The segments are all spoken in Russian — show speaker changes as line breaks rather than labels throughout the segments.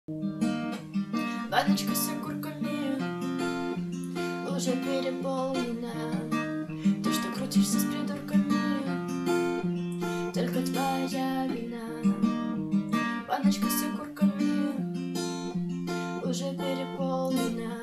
Баночка с окурками уже переполнена. То, что крутишься с придурками, только твоя вина. Баночка с окурками уже переполнена.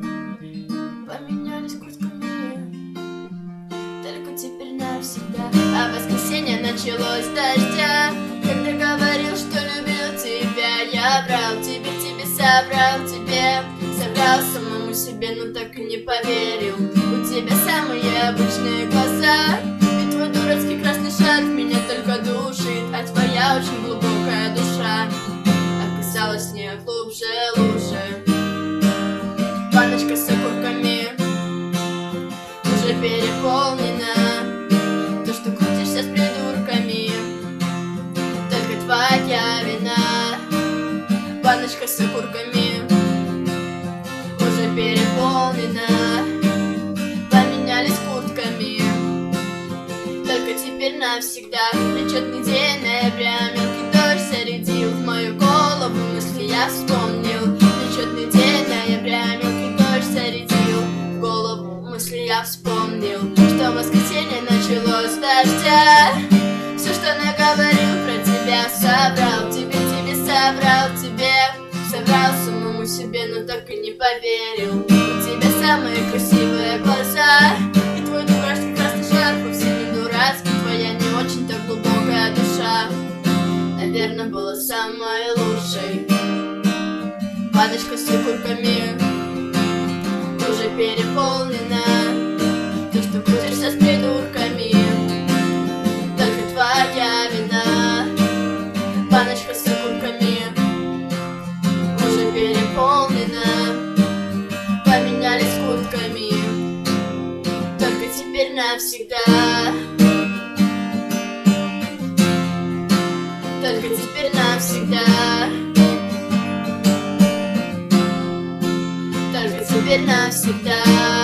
Поменялись куртками, только теперь навсегда. А воскресенье началось с дождя. Когда говорил, что любил тебя, я врал тебе, соврал тебе, соврал самому себе, но так и не поверил. У тебя самые обычные глаза, и твой дурацкий красный шарф меня только душит, а твоя очень глубокая душа оказалась не глубже лужи. Баночка с окурками уже переполнена. То, что крутишься с придурками, только твоя вина. Баночка с окурками уже переполнена. Поменялись куртками, только теперь навсегда. Отчетный день ноября, мелкий дождь зарядил в мою голову мысли, я вспомнил. Отчетный день ноября, мелкий дождь зарядил в голову мысли, я вспомнил, что воскресенье началось с дождя. Все, что наговорил про тебя, соврал тебе, соврал тебе, соврал самому себе, но так и не поверил. У тебя самые красивые глаза, и твой дурацкий красный шарф вовсе не дурацкий, твоя не очень так глубокая душа, наверное, была самой лучшей. Баночка с окурками уже переполнена. То, что крутишься с придурками, только твоя вина. Баночка с окурками уже переполнена. Поменялись куртками, только теперь навсегда. Только теперь навсегда. Только теперь навсегда.